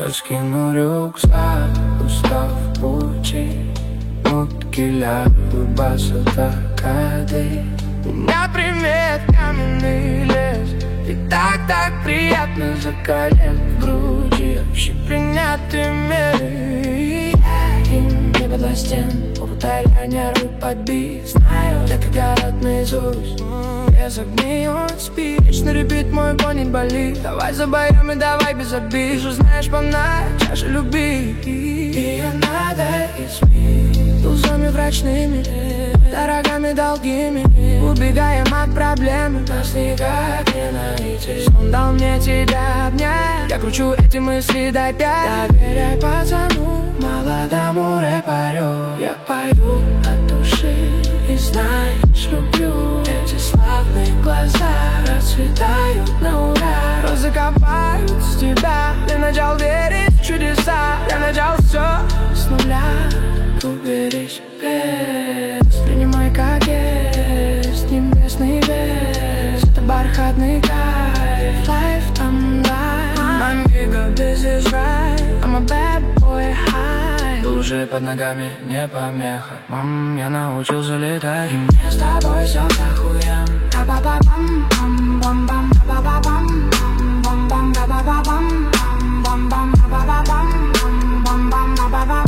Раскину рюкзак, устав в пути. Утки лягут, басота кады. У меня примет каменный лес. И так приятно закален в груди. Общепринятые меры. Я им не подластен, попутали нервы подбить. Знаю, так и город наизусть. Без огней он спит. Вечно репит мой конь болит. Давай забоем и давай без обид. Что знаешь, полна чаша любви. Ее надо испить тузами врачными, дорогами долгими. Убегаем от проблемы, нас никак не найти. Он дал мне тебя обнять. Я кручу эти мысли до 5. Доверяй пацану, молодому рэпарю. Я пою от души и знаешь, люблю. Эти славные глаза расцветают на ура. Розы копают с тебя. Ты начал верить в чудеса. Я начал все с нуля. Убери без, принимай как есть. Небесный без, это бархатный кайф. Life там life. I'm bigger, this is right. I'm a bad boy high. Лужи под ногами не помеха. Я научился летать. И мне с тобой все охуенно. Ба-ба-ба-бам, бам-бам-бам, ба-ба-ба-бам, бам-бам, ба-ба-ба-бам, бам-бам, ба-ба-ба-бам, бам-бам, ба-ба-ба-бам.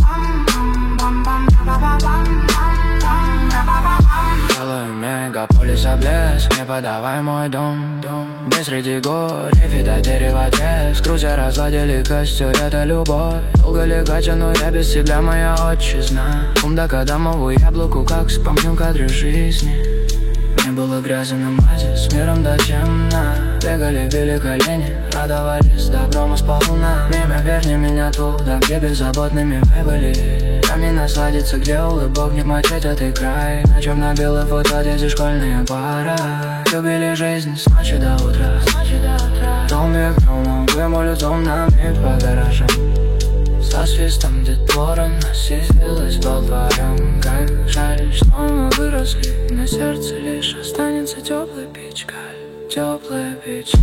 Целый мегаполис облез. Не подавай мой дом. Без среди гор, видать дерево треск. Друзья разладили костер, это любовь. Долго легать, но я без тебя моя отчизна. Умда кадамовую яблоку, как вспомню кадры жизни. Не было грязи на мазе, с миром до темна. Бегали, били колени, радовались добром сполна. Мимо верни меня туда, где беззаботными вы были. Камни насладится, где улыбок не мочить этот край. На черно-белой фото, дети школьная пара. Любили жизнь с ночи до утра. Дом век домом, вымолю дом нами по гаражам. Со свистом детвора насиделась вдвоем. Как жаль, что мы выросли. На сердце лишь останется теплая печаль. Теплая печаль.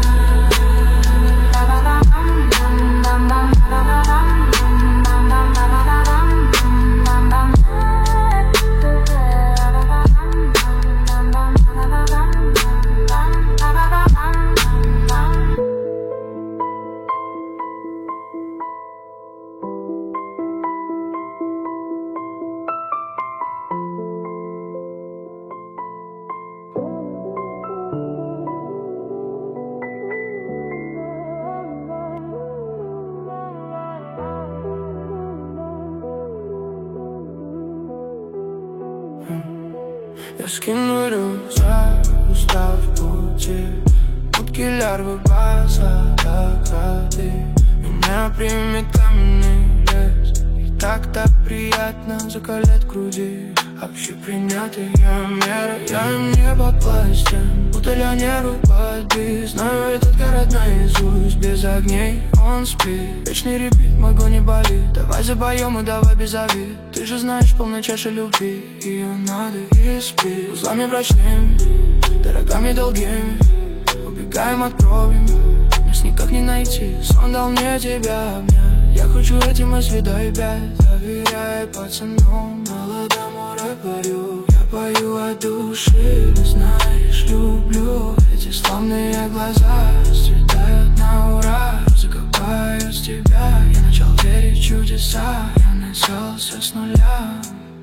Я скину рюкзак, устав в пути. Утки, лярвы, база, так воды. Меня примет каменный лес. И так приятно закалять груди. Общепринятые меры, я им не подвластен. Будто нервы подбит. Знаю этот город наизусть. Без огней он спит. Вечный репит, мой гон не болит. Давай забоем и давай без обид. Ты же знаешь, полная чаша любви. Ее надо испить узлами врачными, дорогами долгими. Убегаем от проблем, нас никак не найти. Сон дал мне тебя обнять. Я кручу эти мысли до 5. Доверяй пацану, молодому рэпарю. Я пою от души, ты знаешь, люблю. Эти славные глаза расцветают на ура. Закопаю с тебя, я начал верить в чудеса. Я начался с нуля.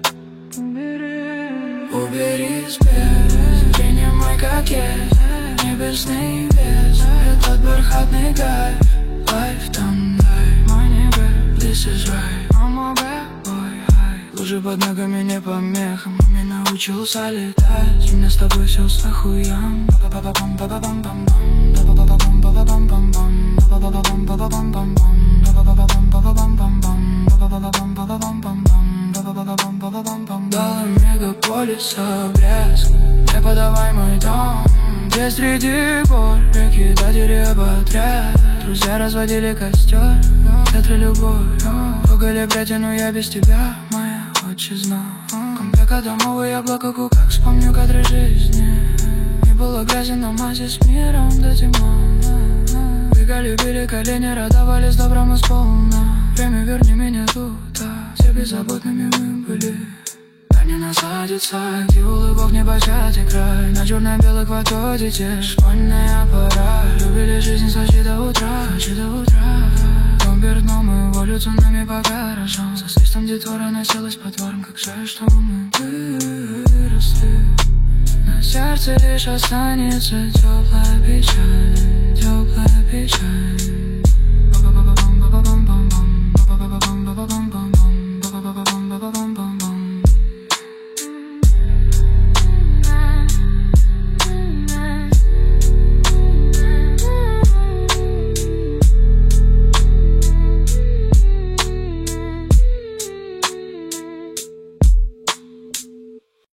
Убери спец, принимай как есть. Небесный вес, этот бархатный кайф. Life там life, мой небе, this is right. I'm a bad boy high. Лужи под ногами не помеха. Маме научился летать. И мне с тобой все с охуям. Ба-ба-ба-бам, ба-ба-бам-бам-бам. Ба-ба-ба-бам-ба-бам-бам. Ба-ба-ба-бам-ба-бам-бам-бам. Ба-ба-ба-бам-ба-бам-бам-бам. Ба-ба-ба-бам-ба-бам-бам-бам. Дал им мегаполиса блеск. Не подавай мой дом. Где среди гор реки до дерева отряд. Друзья разводили костер, ветры любовь. Пугали пряди, но я без тебя, моя отчизна. Комбека домовые яблоко, как вспомню кадры жизни. Не было грязи на мазе, с миром до тьма. берега любили, колени радовались доброму сполна. Время верни меня туда, все беззаботными мы были. Они насадятся, где улыбок не початый край. На черно-белых в отводе школьная пора. Любили жизнь с ночи до утра, Дом перед мы волю цунами по гаражам. Со свистом детвора носилась по дворам. Как жаль, что мы выросли. На сердце лишь останется теплая печаль, теплая печаль.